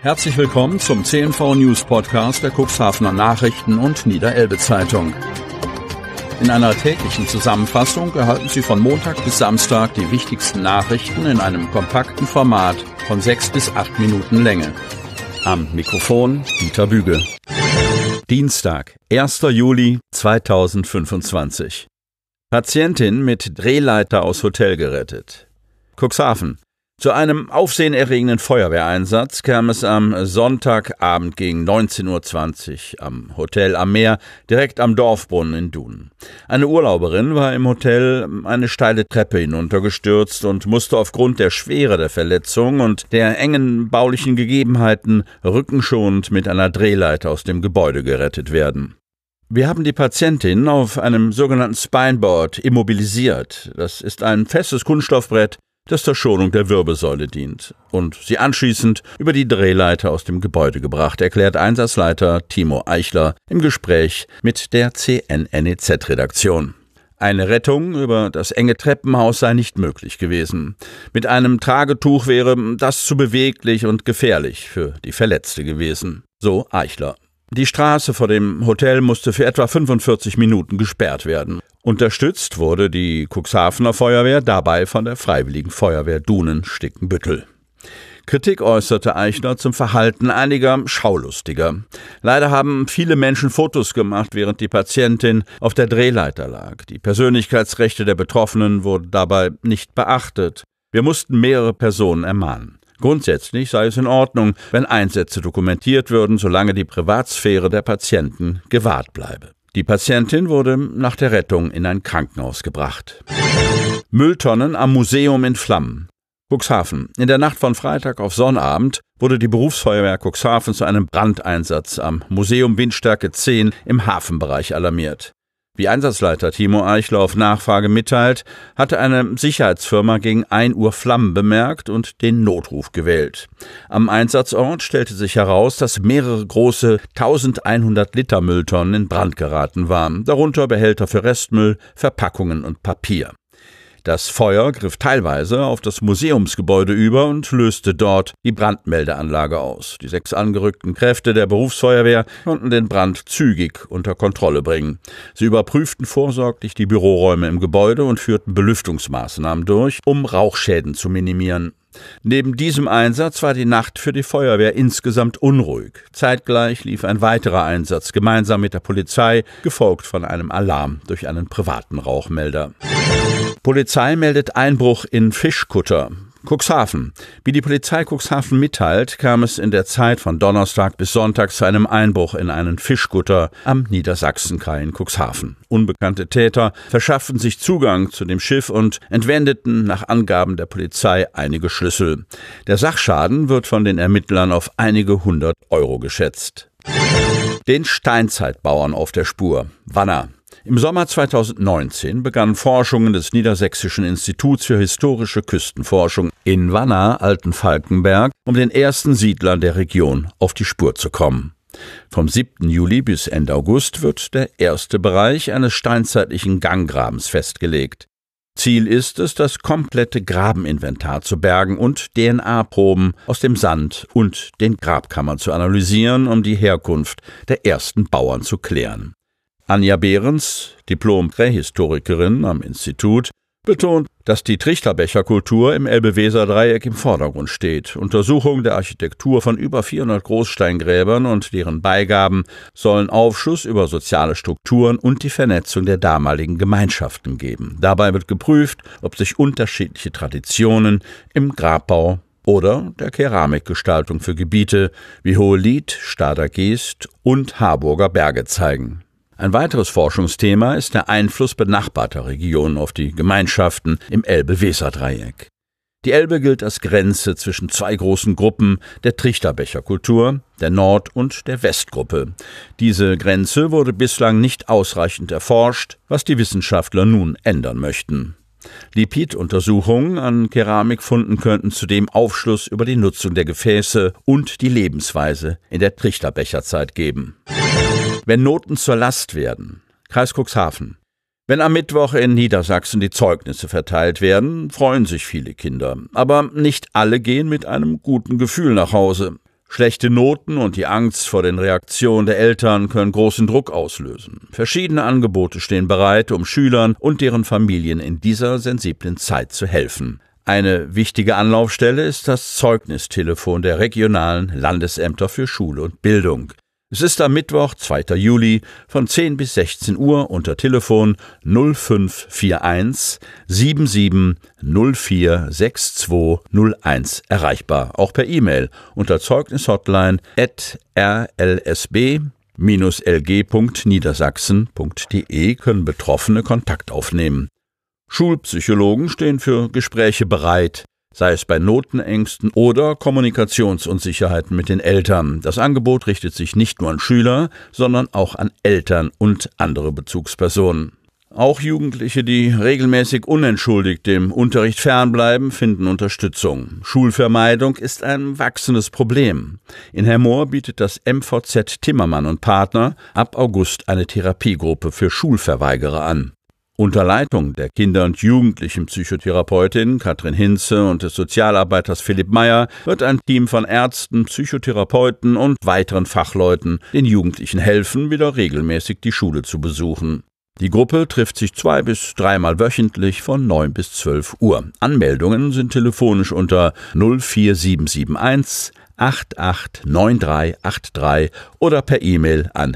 Herzlich willkommen zum CNV News Podcast der Cuxhavener Nachrichten und Niederelbe Zeitung. In einer täglichen Zusammenfassung erhalten Sie von Montag bis Samstag die wichtigsten Nachrichten in einem kompakten Format von 6 bis 8 Minuten Länge. Am Mikrofon Dieter Büge. Dienstag, 1. Juli 2025. Patientin mit Drehleiter aus Hotel gerettet. Cuxhaven. Zu einem aufsehenerregenden Feuerwehreinsatz kam es am Sonntagabend gegen 19:20 Uhr am Hotel am Meer, direkt am Dorfbrunnen in Dunen. Eine Urlauberin war im Hotel eine steile Treppe hinuntergestürzt und musste aufgrund der Schwere der Verletzung und der engen baulichen Gegebenheiten rückenschonend mit einer Drehleiter aus dem Gebäude gerettet werden. Wir haben die Patientin auf einem sogenannten Spineboard immobilisiert. Das ist ein festes Kunststoffbrett, das zur Schonung der Wirbelsäule dient, und sie anschließend über die Drehleiter aus dem Gebäude gebracht, erklärt Einsatzleiter Timo Eichler im Gespräch mit der CNNEZ-Redaktion. Eine Rettung über das enge Treppenhaus sei nicht möglich gewesen. Mit einem Tragetuch wäre das zu beweglich und gefährlich für die Verletzte gewesen, so Eichler. Die Straße vor dem Hotel musste für etwa 45 Minuten gesperrt werden. Unterstützt wurde die Cuxhavener Feuerwehr dabei von der Freiwilligen Feuerwehr Dunen-Stickenbüttel. Kritik äußerte Eichler zum Verhalten einiger Schaulustiger. Leider haben viele Menschen Fotos gemacht, während die Patientin auf der Drehleiter lag. Die Persönlichkeitsrechte der Betroffenen wurden dabei nicht beachtet. Wir mussten mehrere Personen ermahnen. Grundsätzlich sei es in Ordnung, wenn Einsätze dokumentiert würden, solange die Privatsphäre der Patienten gewahrt bleibe. Die Patientin wurde nach der Rettung in ein Krankenhaus gebracht. Mülltonnen am Museum in Flammen. Cuxhaven. In der Nacht von Freitag auf Sonnabend wurde die Berufsfeuerwehr Cuxhaven zu einem Brandeinsatz am Museum Windstärke 10 im Hafenbereich alarmiert. Wie Einsatzleiter Timo Eichler auf Nachfrage mitteilt, hatte eine Sicherheitsfirma gegen 1 Uhr Flammen bemerkt und den Notruf gewählt. Am Einsatzort stellte sich heraus, dass mehrere große 1100 Liter Mülltonnen in Brand geraten waren, darunter Behälter für Restmüll, Verpackungen und Papier. Das Feuer griff teilweise auf das Museumsgebäude über und löste dort die Brandmeldeanlage aus. Die 6 angerückten Kräfte der Berufsfeuerwehr konnten den Brand zügig unter Kontrolle bringen. Sie überprüften vorsorglich die Büroräume im Gebäude und führten Belüftungsmaßnahmen durch, um Rauchschäden zu minimieren. Neben diesem Einsatz war die Nacht für die Feuerwehr insgesamt unruhig. Zeitgleich lief ein weiterer Einsatz gemeinsam mit der Polizei, gefolgt von einem Alarm durch einen privaten Rauchmelder. Polizei meldet Einbruch in Fischkutter. Cuxhaven. Wie die Polizei Cuxhaven mitteilt, kam es in der Zeit von Donnerstag bis Sonntag zu einem Einbruch in einen Fischkutter am Niedersachsenkai in Cuxhaven. Unbekannte Täter verschafften sich Zugang zu dem Schiff und entwendeten nach Angaben der Polizei einige Schlüssel. Der Sachschaden wird von den Ermittlern auf einige 100 Euro geschätzt. Den Steinzeitbauern auf der Spur. Wanner. Im Sommer 2019 begannen Forschungen des Niedersächsischen Instituts für historische Küstenforschung in Wanner, Altenfalkenberg, um den ersten Siedlern der Region auf die Spur zu kommen. Vom 7. Juli bis Ende August wird der erste Bereich eines steinzeitlichen Ganggrabens festgelegt. Ziel ist es, das komplette Grabeninventar zu bergen und DNA-Proben aus dem Sand und den Grabkammern zu analysieren, um die Herkunft der ersten Bauern zu klären. Anja Behrens, Diplom-Prähistorikerin am Institut, betont, dass die Trichterbecherkultur im Elbe-Weser-Dreieck im Vordergrund steht. Untersuchungen der Architektur von über 400 Großsteingräbern und deren Beigaben sollen Aufschluss über soziale Strukturen und die Vernetzung der damaligen Gemeinschaften geben. Dabei wird geprüft, ob sich unterschiedliche Traditionen im Grabbau oder der Keramikgestaltung für Gebiete wie Hohelied, Stader Geest und Harburger Berge zeigen. Ein weiteres Forschungsthema ist der Einfluss benachbarter Regionen auf die Gemeinschaften im Elbe-Weser-Dreieck. Die Elbe gilt als Grenze zwischen 2 großen Gruppen der Trichterbecherkultur, der Nord- und der Westgruppe. Diese Grenze wurde bislang nicht ausreichend erforscht, was die Wissenschaftler nun ändern möchten. Lipiduntersuchungen an Keramikfunden könnten zudem Aufschluss über die Nutzung der Gefäße und die Lebensweise in der Trichterbecherzeit geben. Wenn Noten zur Last werden. Kreis Cuxhaven. Wenn am Mittwoch in Niedersachsen die Zeugnisse verteilt werden, freuen sich viele Kinder. Aber nicht alle gehen mit einem guten Gefühl nach Hause. Schlechte Noten und die Angst vor den Reaktionen der Eltern können großen Druck auslösen. Verschiedene Angebote stehen bereit, um Schülern und deren Familien in dieser sensiblen Zeit zu helfen. Eine wichtige Anlaufstelle ist das Zeugnistelefon der regionalen Landesämter für Schule und Bildung. Es ist am Mittwoch, 2. Juli, von 10 bis 16 Uhr unter Telefon 0541 77 04 6201 erreichbar. Auch per E-Mail unter Zeugnishotline@rlsb-lg.niedersachsen.de können Betroffene Kontakt aufnehmen. Schulpsychologen stehen für Gespräche bereit, sei es bei Notenängsten oder Kommunikationsunsicherheiten mit den Eltern. Das Angebot richtet sich nicht nur an Schüler, sondern auch an Eltern und andere Bezugspersonen. Auch Jugendliche, die regelmäßig unentschuldigt dem Unterricht fernbleiben, finden Unterstützung. Schulvermeidung ist ein wachsendes Problem. In Hermoor bietet das MVZ Timmermann und Partner ab August eine Therapiegruppe für Schulverweigerer an. Unter Leitung der Kinder- und Jugendlichen-Psychotherapeutin Katrin Hinze und des Sozialarbeiters Philipp Meyer wird ein Team von Ärzten, Psychotherapeuten und weiteren Fachleuten den Jugendlichen helfen, wieder regelmäßig die Schule zu besuchen. Die Gruppe trifft sich 2- bis 3-mal wöchentlich von 9 bis 12 Uhr. Anmeldungen sind telefonisch unter 04771 889383 oder per E-Mail an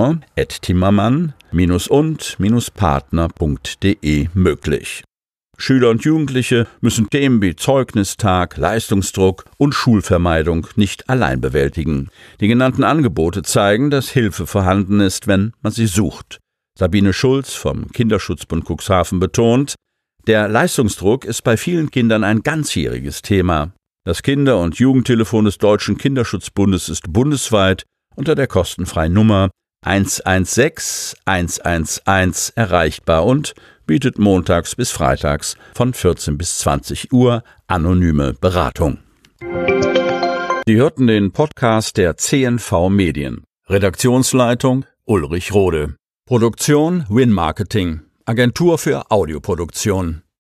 hermoor@timmermann-und-partner.de möglich. Schüler und Jugendliche müssen Themen wie Zeugnistag, Leistungsdruck und Schulvermeidung nicht allein bewältigen. Die genannten Angebote zeigen, dass Hilfe vorhanden ist, wenn man sie sucht. Sabine Schulz vom Kinderschutzbund Cuxhaven betont, der Leistungsdruck ist bei vielen Kindern ein ganzjähriges Thema. Das Kinder- und Jugendtelefon des Deutschen Kinderschutzbundes ist bundesweit unter der kostenfreien Nummer 116 111 erreichbar und bietet montags bis freitags von 14 bis 20 Uhr anonyme Beratung. Sie hörten den Podcast der CNV Medien. Redaktionsleitung Ulrich Rode. Produktion Win Marketing, Agentur für Audioproduktion.